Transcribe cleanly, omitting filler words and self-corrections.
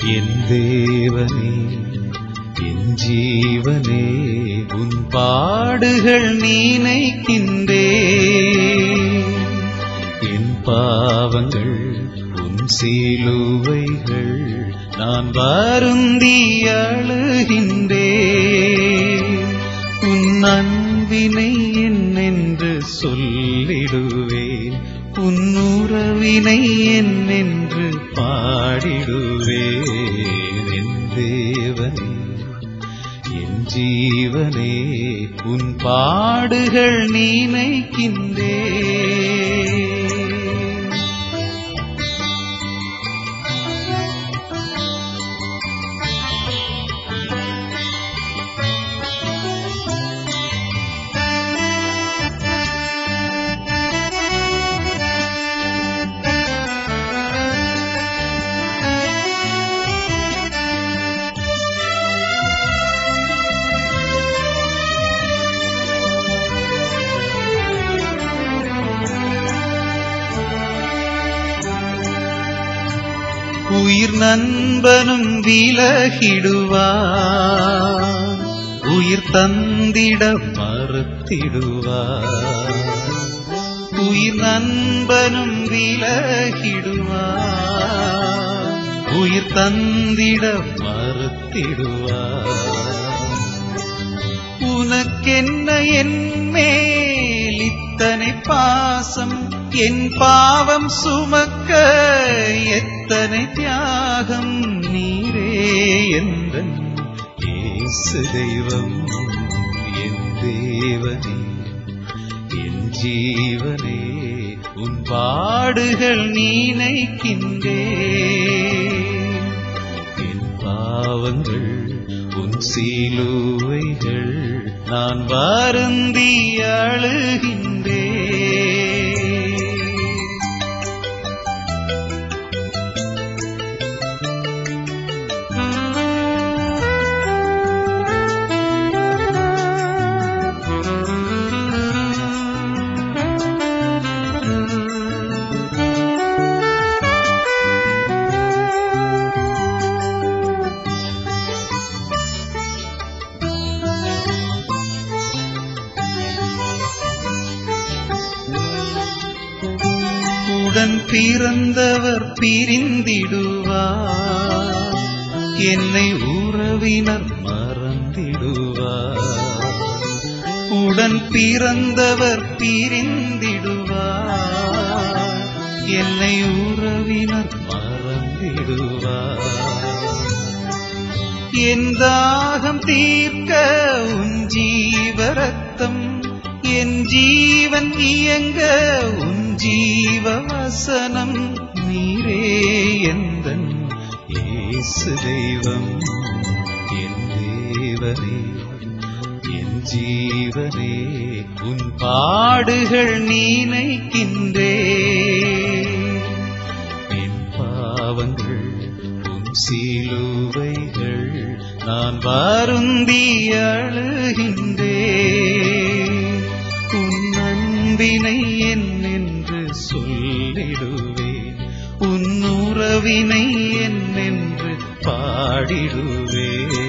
என் தேவனே, என் ஜீவனே, உன் பாடுகள் நினைக்கின்றே. என் பாவங்கள் உன் சிலுவைகள் நான் வருந்தி அழுகின்றே. உன் அன்பினை என்னென்று சொல்லிடுவேன், உன் உறவினை என்னென்று பாடிடுவேன். என் தேவனே, என் ஜீவனே, உன் பாடுகள் நினைக்கின்றே. உயிர் நண்பனும் விலகிடுவார், உயிர் தந்திட மறுத்திடுவார். உயிர் நண்பனும் விலகிடுவார், உயிர் தந்திட மறுத்திடுவார். உனக்கென்ன என் மேல் இத்தனை பாசம், என் பாவம் சுமக்க எத்தனை தியாகம். நீரே எந்தன் இயேசு தெய்வம். என் தேவனே, என் ஜீவனே, உன் பாடுகள் நினைக்கின்றே. என் பாவங்கள் உன் சிலுவைகள் நான் வருந்தி அழுகின்றே. உடன் பிறந்தவர் பிரிந்திடுவார், என்னை உறவினர் மறந்திடுவார். உடன் பிறந்தவர் பிரிந்திடுவார், என்னை உறவினர் மறந்திடுவார். என் தாகம் தீர்க்க உன் ஜீவரத்தம், என் ஜீவன் இயங்க உன் ஜீவவசனம். நீரே எந்தன் இயேசு தெய்வம். என் தேவனே, என் ஜீவனே, உன் பாடுகள் நினைக்கின்றே. என் பாவங்கள் உன் சிலுவைகள் நான் வருந்தி அழுகின்றே. உன் அன்பினை என்னென்று சொல்லிடுவேன், உன் உறவினை என்னென்று பாடிடுவேன்.